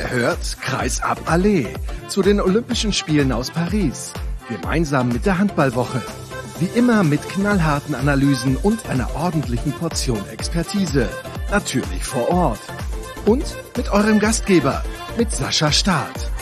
Ihr hört Kreisab Allee zu den Olympischen Spielen aus Paris. Gemeinsam mit der Handballwoche. Wie immer mit knallharten Analysen und einer ordentlichen Portion Expertise. Natürlich vor Ort. Und mit eurem Gastgeber, mit Sascha Staat.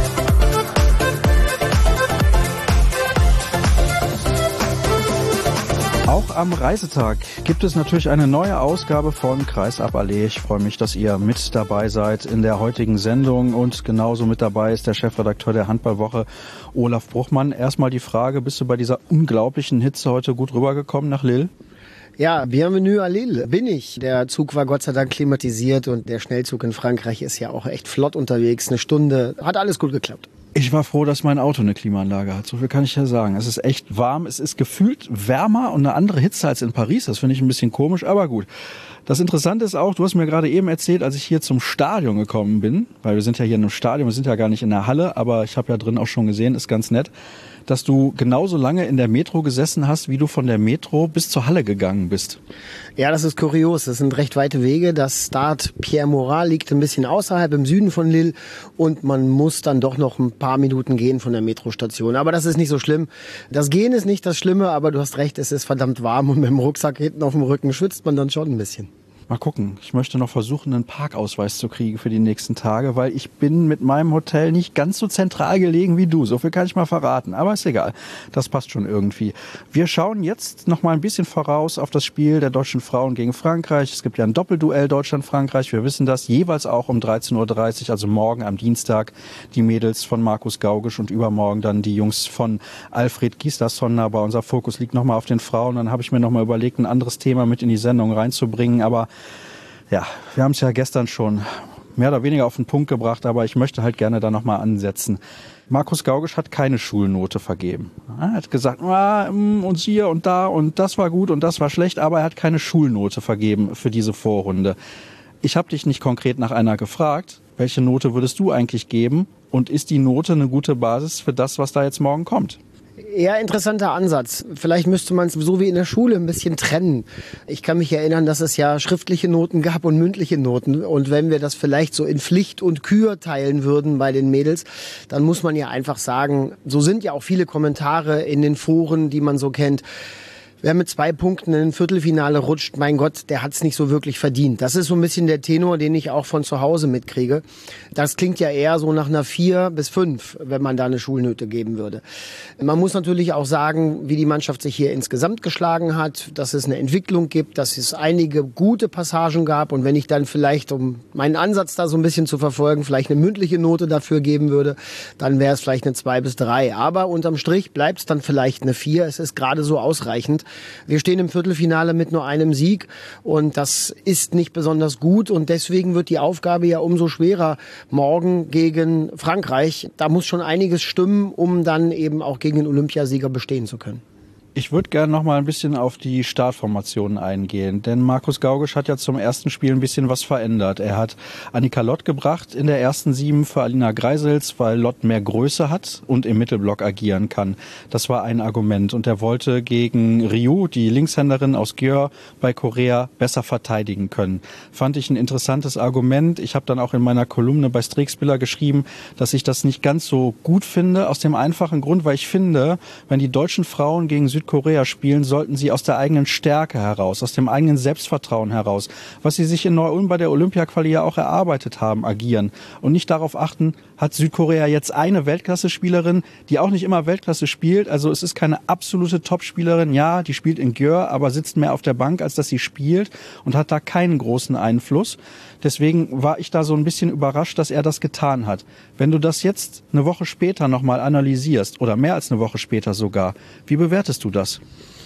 Auch am Reisetag gibt es natürlich eine neue Ausgabe von Kreisab Allee. Ich freue mich, dass ihr mit dabei seid in der heutigen Sendung und genauso mit dabei ist der Chefredakteur der Handballwoche, Olaf Bruchmann. Erstmal die Frage, bist du bei dieser unglaublichen Hitze heute gut rübergekommen nach Lille? Ja, bienvenue à Lille, bin ich. Der Zug war Gott sei Dank klimatisiert und der Schnellzug in Frankreich ist ja auch echt flott unterwegs. Eine Stunde, hat alles gut geklappt. Ich war froh, dass mein Auto eine Klimaanlage hat. So viel kann ich ja sagen. Es ist echt warm. Es ist gefühlt wärmer und eine andere Hitze als in Paris. Das finde ich ein bisschen komisch, aber gut. Das Interessante ist auch, du hast mir gerade eben erzählt, als ich hier zum Stadion gekommen bin, weil wir sind ja hier in einem Stadion, wir sind ja gar nicht in der Halle, aber ich habe ja drin auch schon gesehen, ist ganz nett, dass du genauso lange in der Metro gesessen hast, wie du von der Metro bis zur Halle gegangen bist. Ja, das ist kurios. Das sind recht weite Wege. Das Stade Pierre-Mauroy liegt ein bisschen außerhalb im Süden von Lille und man muss dann doch noch ein paar Minuten gehen von der Metrostation. Aber das ist nicht so schlimm. Das Gehen ist nicht das Schlimme, aber du hast recht, es ist verdammt warm und mit dem Rucksack hinten auf dem Rücken schwitzt man dann schon ein bisschen. Mal gucken. Ich möchte noch versuchen, einen Parkausweis zu kriegen für die nächsten Tage, weil ich bin mit meinem Hotel nicht ganz so zentral gelegen wie du. So viel kann ich mal verraten. Aber ist egal. Das passt schon irgendwie. Wir schauen jetzt noch mal ein bisschen voraus auf das Spiel der deutschen Frauen gegen Frankreich. Es gibt ja ein Doppelduell Deutschland-Frankreich. Wir wissen das. Jeweils auch um 13:30 Uhr, also morgen am Dienstag, die Mädels von Markus Gaugisch und übermorgen dann die Jungs von Alfred Gislason. Aber unser Fokus liegt noch mal auf den Frauen. Dann habe ich mir noch mal überlegt, ein anderes Thema mit in die Sendung reinzubringen. Aber ja, wir haben es ja gestern schon mehr oder weniger auf den Punkt gebracht, aber ich möchte halt gerne da nochmal ansetzen. Markus Gaugisch hat keine Schulnote vergeben. Er hat gesagt, und hier und da und das war gut und das war schlecht, aber er hat keine Schulnote vergeben für diese Vorrunde. Ich habe dich nicht konkret nach einer gefragt. Welche Note würdest du eigentlich geben? Und ist die Note eine gute Basis für das, was da jetzt morgen kommt? Ja, interessanter Ansatz. Vielleicht müsste man es so wie in der Schule ein bisschen trennen. Ich kann mich erinnern, dass es ja schriftliche Noten gab und mündliche Noten. Und wenn wir das vielleicht so in Pflicht und Kür teilen würden bei den Mädels, dann muss man ja einfach sagen, so sind ja auch viele Kommentare in den Foren, die man so kennt. Wer mit 2 Punkten in ein Viertelfinale rutscht, mein Gott, der hat es nicht so wirklich verdient. Das ist so ein bisschen der Tenor, den ich auch von zu Hause mitkriege. Das klingt ja eher so nach einer 4 bis 5, wenn man da eine Schulnote geben würde. Man muss natürlich auch sagen, wie die Mannschaft sich hier insgesamt geschlagen hat, dass es eine Entwicklung gibt, dass es einige gute Passagen gab. Und wenn ich dann vielleicht, um meinen Ansatz da so ein bisschen zu verfolgen, vielleicht eine mündliche Note dafür geben würde, dann wäre es vielleicht eine 2 bis 3. Aber unterm Strich bleibt es dann vielleicht eine 4. Es ist gerade so ausreichend. Wir stehen im Viertelfinale mit nur einem Sieg und das ist nicht besonders gut und deswegen wird die Aufgabe ja umso schwerer morgen gegen Frankreich. Da muss schon einiges stimmen, um dann eben auch gegen den Olympiasieger bestehen zu können. Ich würde gerne noch mal ein bisschen auf die Startformationen eingehen, denn Markus Gaugisch hat ja zum ersten Spiel ein bisschen was verändert. Er hat Annika Lott gebracht in der ersten 7 für Alina Greisels, weil Lott mehr Größe hat und im Mittelblock agieren kann. Das war ein Argument und er wollte gegen Ryu, die Linkshänderin aus Györ bei Korea, besser verteidigen können. Fand ich ein interessantes Argument. Ich habe dann auch in meiner Kolumne bei Strixbiller geschrieben, dass ich das nicht ganz so gut finde, aus dem einfachen Grund, weil ich finde, wenn die deutschen Frauen gegen Südkorea spielen, sollten sie aus der eigenen Stärke heraus, aus dem eigenen Selbstvertrauen heraus, was sie sich in Neu-Ulm bei der Olympia-Quali ja auch erarbeitet haben, agieren und nicht darauf achten, hat Südkorea jetzt eine Weltklasse-Spielerin, die auch nicht immer Weltklasse spielt, also es ist keine absolute Top-Spielerin, ja, die spielt in Györ, aber sitzt mehr auf der Bank, als dass sie spielt und hat da keinen großen Einfluss. Deswegen war ich da so ein bisschen überrascht, dass er das getan hat. Wenn du das jetzt eine Woche später nochmal analysierst, oder mehr als eine Woche später sogar, wie bewertest du das?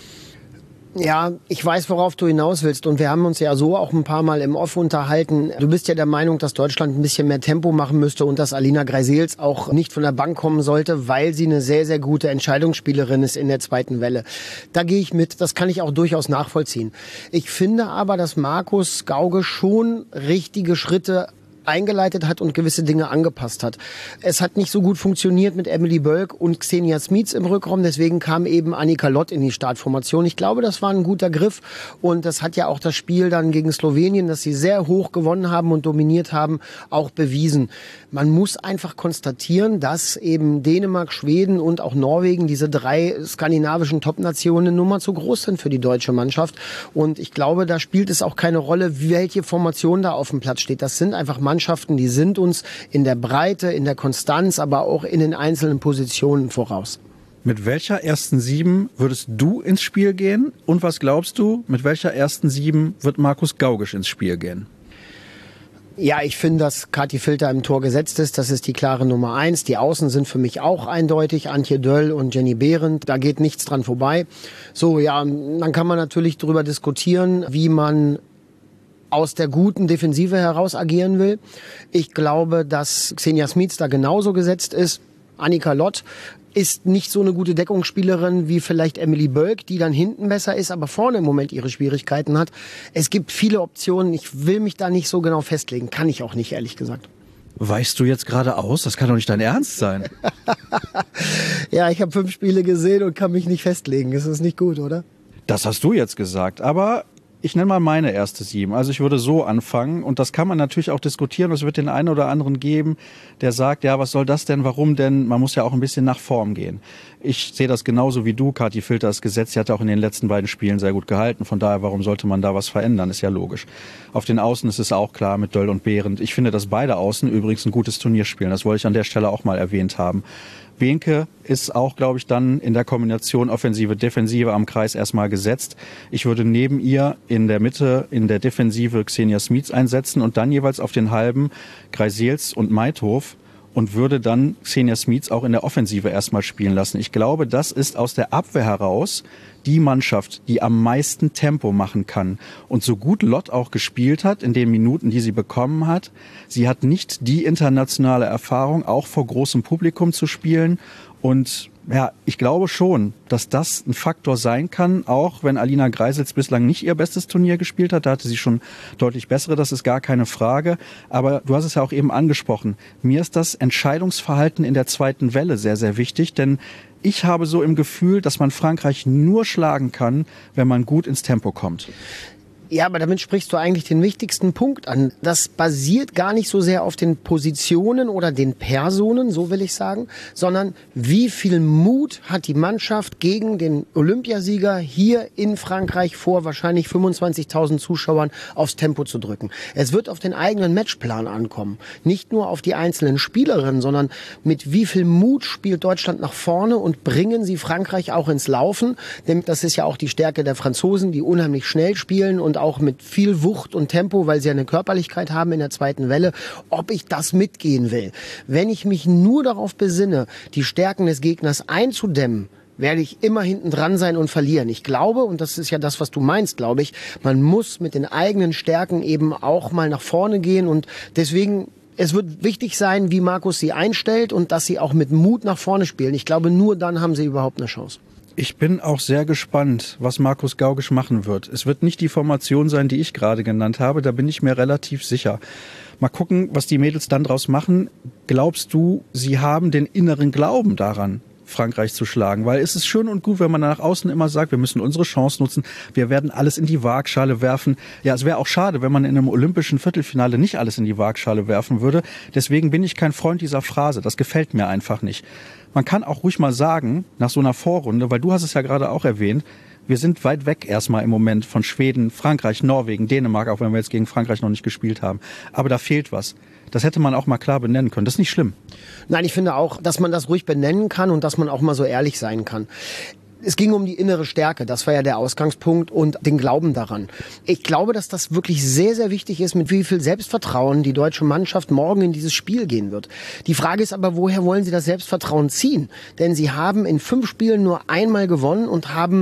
Ja, ich weiß, worauf du hinaus willst und wir haben uns ja so auch ein paar Mal im Off unterhalten. Du bist ja der Meinung, dass Deutschland ein bisschen mehr Tempo machen müsste und dass Alina Greisels auch nicht von der Bank kommen sollte, weil sie eine sehr, sehr gute Entscheidungsspielerin ist in der zweiten Welle. Da gehe ich mit, das kann ich auch durchaus nachvollziehen. Ich finde aber, dass Markus Gaugisch schon richtige Schritte eingeleitet hat und gewisse Dinge angepasst hat. Es hat nicht so gut funktioniert mit Emily Bölk und Xenia Smits im Rückraum, deswegen kam eben Annika Lott in die Startformation. Ich glaube, das war ein guter Griff und das hat ja auch das Spiel dann gegen Slowenien, das sie sehr hoch gewonnen haben und dominiert haben, auch bewiesen. Man muss einfach konstatieren, dass eben Dänemark, Schweden und auch Norwegen, diese 3 skandinavischen Top-Nationen, eine Nummer zu groß sind für die deutsche Mannschaft. Und ich glaube, da spielt es auch keine Rolle, welche Formation da auf dem Platz steht. Das sind einfach Mannschaften, die sind uns in der Breite, in der Konstanz, aber auch in den einzelnen Positionen voraus. Mit welcher ersten 7 würdest du ins Spiel gehen? Und was glaubst du, mit welcher ersten 7 wird Markus Gaugisch ins Spiel gehen? Ja, ich finde, dass Kathi Filter im Tor gesetzt ist. Das ist die klare Nummer 1. Die Außen sind für mich auch eindeutig. Antje Döll und Jenny Behrendt. Da geht nichts dran vorbei. So, ja, dann kann man natürlich darüber diskutieren, wie man aus der guten Defensive heraus agieren will. Ich glaube, dass Xenia Smits da genauso gesetzt ist. Annika Lott ist nicht so eine gute Deckungsspielerin wie vielleicht Emily Bölk, die dann hinten besser ist, aber vorne im Moment ihre Schwierigkeiten hat. Es gibt viele Optionen. Ich will mich da nicht so genau festlegen. Kann ich auch nicht, ehrlich gesagt. Weichst du jetzt gerade aus? Das kann doch nicht dein Ernst sein. Ja, ich habe 5 Spiele gesehen und kann mich nicht festlegen. Ist das nicht gut, oder? Das hast du jetzt gesagt, aber ich nenne mal meine erste 7. Also ich würde so anfangen und das kann man natürlich auch diskutieren. Es wird den einen oder anderen geben, der sagt, ja, was soll das denn, warum denn? Man muss ja auch ein bisschen nach Form gehen. Ich sehe das genauso wie du. Kathi Filter ist gesetzt. Sie hat auch in den letzten beiden Spielen sehr gut gehalten. Von daher, warum sollte man da was verändern? Ist ja logisch. Auf den Außen ist es auch klar mit Döll und Behrendt. Ich finde, dass beide Außen übrigens ein gutes Turnier spielen. Das wollte ich an der Stelle auch mal erwähnt haben. Behnke ist auch, glaube ich, dann in der Kombination Offensive-Defensive am Kreis erstmal gesetzt. Ich würde neben ihr in der Mitte in der Defensive Xenia Smits einsetzen und dann jeweils auf den Halben Greisels und Meithof und würde dann Xenia Smits auch in der Offensive erstmal spielen lassen. Ich glaube, das ist aus der Abwehr heraus die Mannschaft, die am meisten Tempo machen kann. Und so gut Lott auch gespielt hat in den Minuten, die sie bekommen hat, sie hat nicht die internationale Erfahrung, auch vor großem Publikum zu spielen. Und ja, ich glaube schon, dass das ein Faktor sein kann, auch wenn Alina Greisels bislang nicht ihr bestes Turnier gespielt hat. Da hatte sie schon deutlich bessere, das ist gar keine Frage. Aber du hast es ja auch eben angesprochen. Mir ist das Entscheidungsverhalten in der zweiten Welle sehr, sehr wichtig, denn ich habe so im Gefühl, dass man Frankreich nur schlagen kann, wenn man gut ins Tempo kommt. Ja, aber damit sprichst du eigentlich den wichtigsten Punkt an. Das basiert gar nicht so sehr auf den Positionen oder den Personen, so will ich sagen, sondern wie viel Mut hat die Mannschaft gegen den Olympiasieger hier in Frankreich vor wahrscheinlich 25.000 Zuschauern aufs Tempo zu drücken. Es wird auf den eigenen Matchplan ankommen. Nicht nur auf die einzelnen Spielerinnen, sondern mit wie viel Mut spielt Deutschland nach vorne und bringen sie Frankreich auch ins Laufen. Denn das ist ja auch die Stärke der Franzosen, die unheimlich schnell spielen und auch mit viel Wucht und Tempo, weil sie eine Körperlichkeit haben in der zweiten Welle, ob ich das mitgehen will. Wenn ich mich nur darauf besinne, die Stärken des Gegners einzudämmen, werde ich immer hinten dran sein und verlieren. Ich glaube, und das ist ja das, was du meinst, glaube ich, man muss mit den eigenen Stärken eben auch mal nach vorne gehen und deswegen es wird wichtig sein, wie Markus sie einstellt und dass sie auch mit Mut nach vorne spielen. Ich glaube, nur dann haben sie überhaupt eine Chance. Ich bin auch sehr gespannt, was Markus Gaugisch machen wird. Es wird nicht die Formation sein, die ich gerade genannt habe, da bin ich mir relativ sicher. Mal gucken, was die Mädels dann draus machen. Glaubst du, sie haben den inneren Glauben daran, Frankreich zu schlagen? Weil es ist schön und gut, wenn man nach außen immer sagt, wir müssen unsere Chance nutzen, wir werden alles in die Waagschale werfen. Ja, es wäre auch schade, wenn man in einem olympischen Viertelfinale nicht alles in die Waagschale werfen würde. Deswegen bin ich kein Freund dieser Phrase, das gefällt mir einfach nicht. Man kann auch ruhig mal sagen, nach so einer Vorrunde, weil du hast es ja gerade auch erwähnt, wir sind weit weg erstmal im Moment von Schweden, Frankreich, Norwegen, Dänemark, auch wenn wir jetzt gegen Frankreich noch nicht gespielt haben. Aber da fehlt was. Das hätte man auch mal klar benennen können. Das ist nicht schlimm. Nein, ich finde auch, dass man das ruhig benennen kann und dass man auch mal so ehrlich sein kann. Es ging um die innere Stärke, das war ja der Ausgangspunkt und den Glauben daran. Ich glaube, dass das wirklich sehr, sehr wichtig ist, mit wie viel Selbstvertrauen die deutsche Mannschaft morgen in dieses Spiel gehen wird. Die Frage ist aber, woher wollen sie das Selbstvertrauen ziehen? Denn sie haben in 5 Spielen nur einmal gewonnen und haben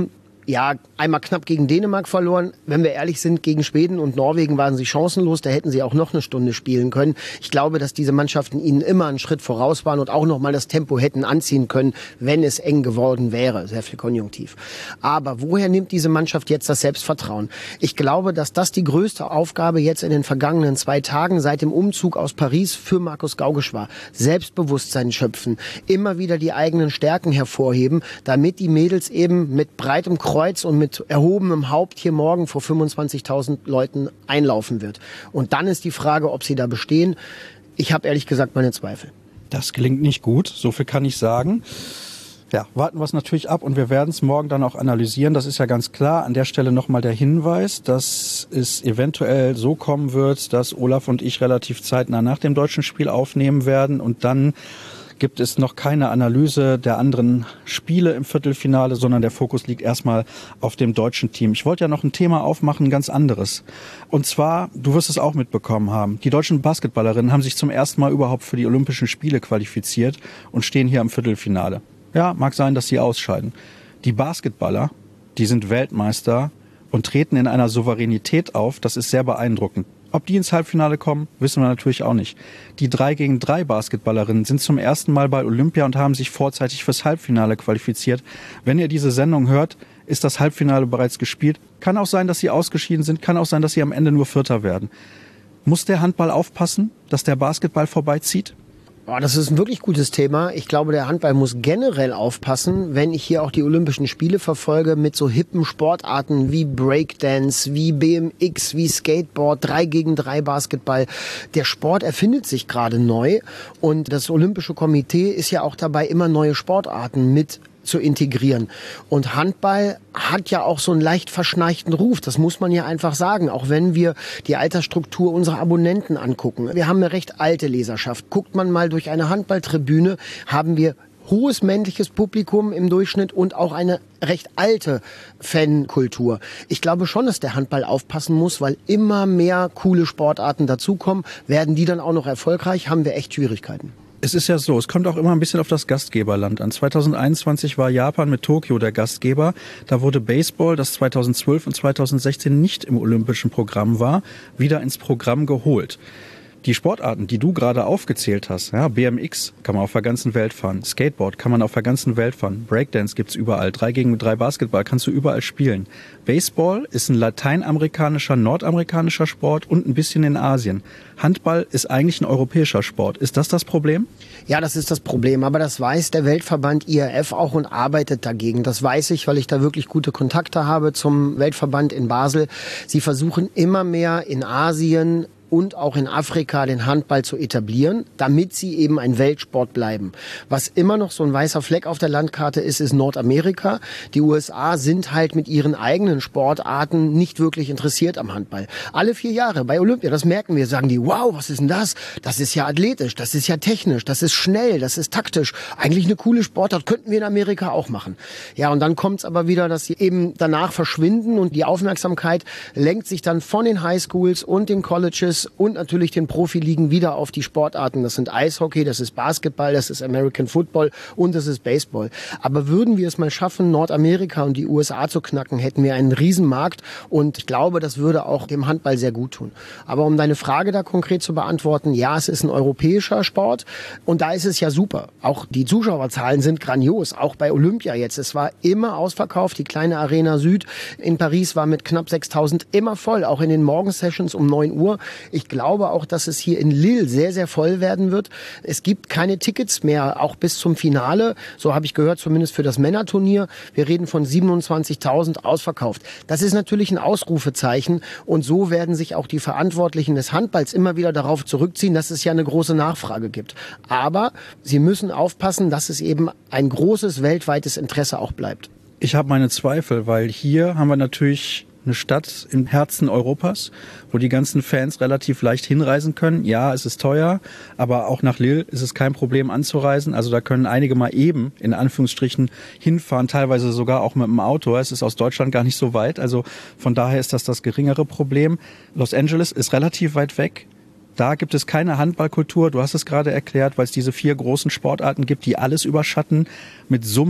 Ja, einmal knapp gegen Dänemark verloren. Wenn wir ehrlich sind, gegen Schweden und Norwegen waren sie chancenlos. Da hätten sie auch noch eine Stunde spielen können. Ich glaube, dass diese Mannschaften ihnen immer einen Schritt voraus waren und auch noch mal das Tempo hätten anziehen können, wenn es eng geworden wäre. Sehr viel Konjunktiv. Aber woher nimmt diese Mannschaft jetzt das Selbstvertrauen? Ich glaube, dass das die größte Aufgabe jetzt in den vergangenen 2 Tagen seit dem Umzug aus Paris für Markus Gaugisch war. Selbstbewusstsein schöpfen, immer wieder die eigenen Stärken hervorheben, damit die Mädels eben mit breitem Kreuz und mit erhobenem Haupt hier morgen vor 25.000 Leuten einlaufen wird. Und dann ist die Frage, ob sie da bestehen. Ich habe ehrlich gesagt meine Zweifel. Das klingt nicht gut, so viel kann ich sagen. Ja, warten wir es natürlich ab und wir werden es morgen dann auch analysieren. Das ist ja ganz klar. An der Stelle nochmal der Hinweis, dass es eventuell so kommen wird, dass Olaf und ich relativ zeitnah nach dem deutschen Spiel aufnehmen werden und dann gibt es noch keine Analyse der anderen Spiele im Viertelfinale, sondern der Fokus liegt erstmal auf dem deutschen Team. Ich wollte ja noch ein Thema aufmachen, ein ganz anderes. Und zwar, du wirst es auch mitbekommen haben, die deutschen Basketballerinnen haben sich zum ersten Mal überhaupt für die Olympischen Spiele qualifiziert und stehen hier im Viertelfinale. Ja, mag sein, dass sie ausscheiden. Die Basketballer, die sind Weltmeister und treten in einer Souveränität auf, das ist sehr beeindruckend. Ob die ins Halbfinale kommen, wissen wir natürlich auch nicht. Die 3-gegen-3 Basketballerinnen sind zum ersten Mal bei Olympia und haben sich vorzeitig fürs Halbfinale qualifiziert. Wenn ihr diese Sendung hört, ist das Halbfinale bereits gespielt. Kann auch sein, dass sie ausgeschieden sind, kann auch sein, dass sie am Ende nur Vierter werden. Muss der Handball aufpassen, dass der Basketball vorbeizieht? Das ist ein wirklich gutes Thema. Ich glaube, der Handball muss generell aufpassen, wenn ich hier auch die Olympischen Spiele verfolge mit so hippen Sportarten wie Breakdance, wie BMX, wie Skateboard, 3-gegen-3 Basketball. Der Sport erfindet sich gerade neu und das Olympische Komitee ist ja auch dabei, immer neue Sportarten mit zu integrieren. Und Handball hat ja auch so einen leicht verschnarchten Ruf. Das muss man ja einfach sagen. Auch wenn wir die Altersstruktur unserer Abonnenten angucken. Wir haben eine recht alte Leserschaft. Guckt man mal durch eine Handballtribüne, haben wir hohes männliches Publikum im Durchschnitt und auch eine recht alte Fankultur. Ich glaube schon, dass der Handball aufpassen muss, weil immer mehr coole Sportarten dazukommen. Werden die dann auch noch erfolgreich, haben wir echt Schwierigkeiten. Es ist ja so, es kommt auch immer ein bisschen auf das Gastgeberland an. 2021 war Japan mit Tokio der Gastgeber. Da wurde Baseball, das 2012 und 2016 nicht im olympischen Programm war, wieder ins Programm geholt. Die Sportarten, die du gerade aufgezählt hast, ja, BMX kann man auf der ganzen Welt fahren, Skateboard kann man auf der ganzen Welt fahren, Breakdance gibt's überall, 3-gegen-3 Basketball kannst du überall spielen. Baseball ist ein lateinamerikanischer, nordamerikanischer Sport und ein bisschen in Asien. Handball ist eigentlich ein europäischer Sport. Ist das Problem? Ja, das ist das Problem. Aber das weiß der Weltverband IRF auch und arbeitet dagegen. Das weiß ich, weil ich da wirklich gute Kontakte habe zum Weltverband in Basel. Sie versuchen immer mehr in Asien und auch in Afrika den Handball zu etablieren, damit sie eben ein Weltsport bleiben. Was immer noch so ein weißer Fleck auf der Landkarte ist, ist Nordamerika. Die USA sind halt mit ihren eigenen Sportarten nicht wirklich interessiert am Handball. Alle 4 Jahre bei Olympia, das merken wir, sagen die, wow, was ist denn das? Das ist ja athletisch, das ist ja technisch, das ist schnell, das ist taktisch. Eigentlich eine coole Sportart, könnten wir in Amerika auch machen. Ja, und dann kommt's aber wieder, dass sie eben danach verschwinden und die Aufmerksamkeit lenkt sich dann von den Highschools und den Colleges und natürlich den Profiligen wieder auf die Sportarten. Das sind Eishockey, das ist Basketball, das ist American Football und das ist Baseball. Aber würden wir es mal schaffen, Nordamerika und die USA zu knacken, hätten wir einen Riesenmarkt und ich glaube, das würde auch dem Handball sehr gut tun. Aber um deine Frage da konkret zu beantworten, ja, es ist ein europäischer Sport und da ist es ja super. Auch die Zuschauerzahlen sind grandios, auch bei Olympia jetzt. Es war immer ausverkauft, die kleine Arena Süd in Paris war mit knapp 6.000 immer voll, auch in den Morgensessions um 9 Uhr. Ich glaube auch, dass es hier in Lille sehr, sehr voll werden wird. Es gibt keine Tickets mehr, auch bis zum Finale. So habe ich gehört, zumindest für das Männerturnier. Wir reden von 27.000 ausverkauft. Das ist natürlich ein Ausrufezeichen. Und so werden sich auch die Verantwortlichen des Handballs immer wieder darauf zurückziehen, dass es ja eine große Nachfrage gibt. Aber sie müssen aufpassen, dass es eben ein großes weltweites Interesse auch bleibt. Ich habe meine Zweifel, weil hier haben wir natürlich eine Stadt im Herzen Europas, wo die ganzen Fans relativ leicht hinreisen können. Ja, es ist teuer, aber auch nach Lille ist es kein Problem anzureisen. Also da können einige mal eben, in Anführungsstrichen, hinfahren, teilweise sogar auch mit dem Auto. Es ist aus Deutschland gar nicht so weit. Also von daher ist das geringere Problem. Los Angeles ist relativ weit weg. Da gibt es keine Handballkultur. Du hast es gerade erklärt, weil es diese 4 großen Sportarten gibt, die alles überschatten mit Summen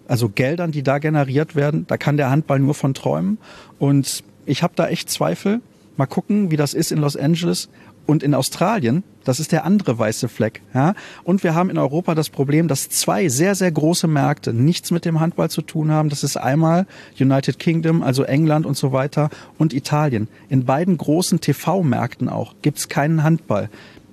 also Geldern, die da generiert werden, da kann der Handball nur von träumen. Und ich habe da echt Zweifel. Mal gucken, wie das ist in Los Angeles und in Australien. Das ist der andere weiße Fleck. Ja? Und wir haben in Europa das Problem, dass 2 sehr, sehr große Märkte nichts mit dem Handball zu tun haben. Das ist einmal United Kingdom, also England und so weiter, und Italien. In beiden großen TV-Märkten auch gibt's keinen Handball.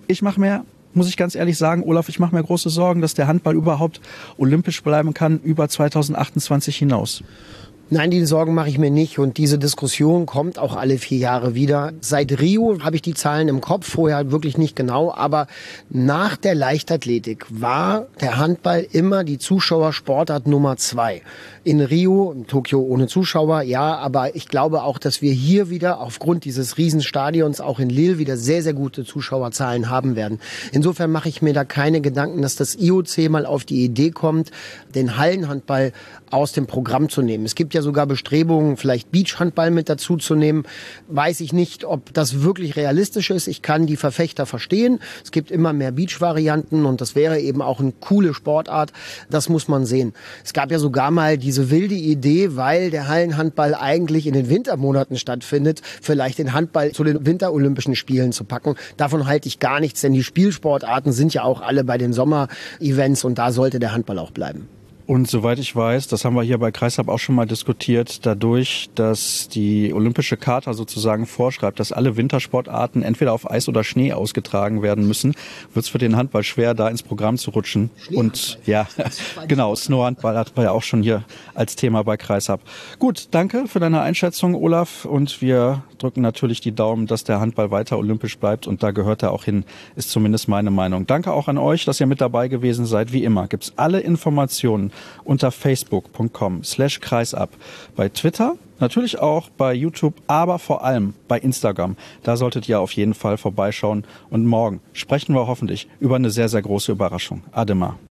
Muss ich ganz ehrlich sagen, Olaf, ich mache mir große Sorgen, dass der Handball überhaupt olympisch bleiben kann über 2028 hinaus. Nein, die Sorgen mache ich mir nicht. Und diese Diskussion kommt auch alle 4 Jahre wieder. Seit Rio habe ich die Zahlen im Kopf, vorher wirklich nicht genau. Aber nach der Leichtathletik war der Handball immer die Zuschauersportart Nummer 2. In Rio, in Tokio ohne Zuschauer, ja. Aber ich glaube auch, dass wir hier wieder aufgrund dieses Riesenstadions auch in Lille wieder sehr, sehr gute Zuschauerzahlen haben werden. Insofern mache ich mir da keine Gedanken, dass das IOC mal auf die Idee kommt, den Hallenhandball aus dem Programm zu nehmen. Es gibt ja sogar Bestrebungen, vielleicht Beachhandball mit dazu zu nehmen. Weiß ich nicht, ob das wirklich realistisch ist. Ich kann die Verfechter verstehen. Es gibt immer mehr Beach-Varianten und das wäre eben auch eine coole Sportart. Das muss man sehen. Es gab ja sogar mal diese wilde Idee, weil der Hallenhandball eigentlich in den Wintermonaten stattfindet, vielleicht den Handball zu den Winterolympischen Spielen zu packen. Davon halte ich gar nichts, denn die Spielsportarten sind ja auch alle bei den Sommer-Events und da sollte der Handball auch bleiben. Und soweit ich weiß, das haben wir hier bei Kreisab auch schon mal diskutiert, dadurch, dass die Olympische Charta sozusagen vorschreibt, dass alle Wintersportarten entweder auf Eis oder Schnee ausgetragen werden müssen, wird es für den Handball schwer, da ins Programm zu rutschen. Und ja, genau, Snowhandball hatten wir ja auch schon hier als Thema bei Kreisab. Gut, danke für deine Einschätzung, Olaf. Und wir drücken natürlich die Daumen, dass der Handball weiter olympisch bleibt. Und da gehört er auch hin, ist zumindest meine Meinung. Danke auch an euch, dass ihr mit dabei gewesen seid. Wie immer gibt's alle Informationen unter facebook.com/kreisab. Bei Twitter, natürlich auch bei YouTube, aber vor allem bei Instagram. Da solltet ihr auf jeden Fall vorbeischauen. Und morgen sprechen wir hoffentlich über eine sehr, sehr große Überraschung. Ademar.